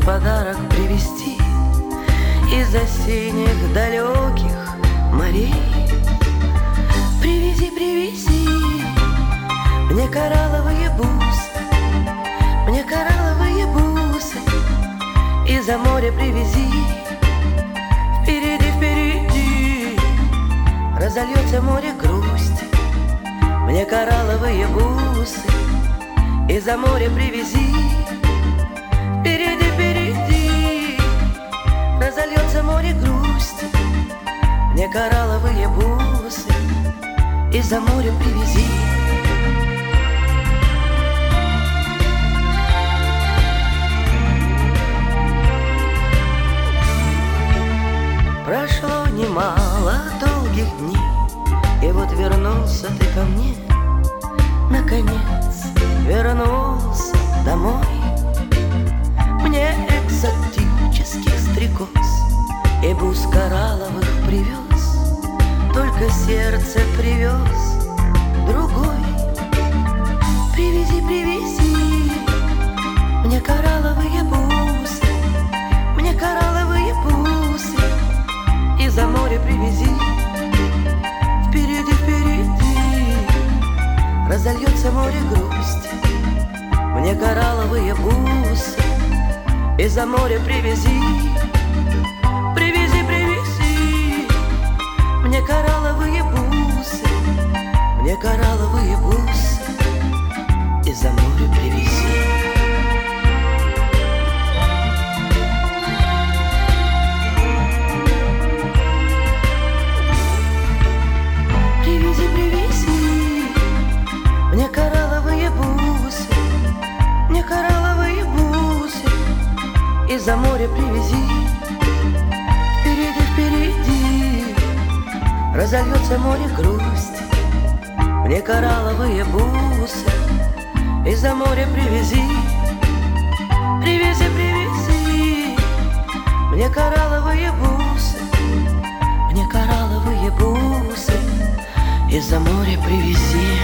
подарок привезти из-за синих далеких морей. Привези, привези мне коралловые бусы, мне коралловые бусы, из-за моря привези. Впереди, впереди разольется море грусти, мне коралловые бусы, из-за моря привези. Впереди, впереди разольется море грусти, мне коралловые бусы, из-за моря привези. Прошло немало долгих дней, и вот вернулся ты ко мне. Наконец вернулся домой. Мне экзотических стрекоз и бус коралловых привез, только сердце привез другой. Привези, привези мне коралловые бусы, мне коралловые бусы, из-за моря привези. Впереди, впереди разольется море грусти, мне коралловые бусы, из-за моря привези. Привези, привези мне коралловые бусы, мне коралловые бусы, из-за моря привези. Привези, привези мне коралловые бусы, мне коралловые бусы, из-за моря привези. Впереди, впереди разольется море грусти, мне коралловые бусы, из-за моря привези. Привези, привези мне коралловые бусы, мне коралловые бусы, из-за моря привези.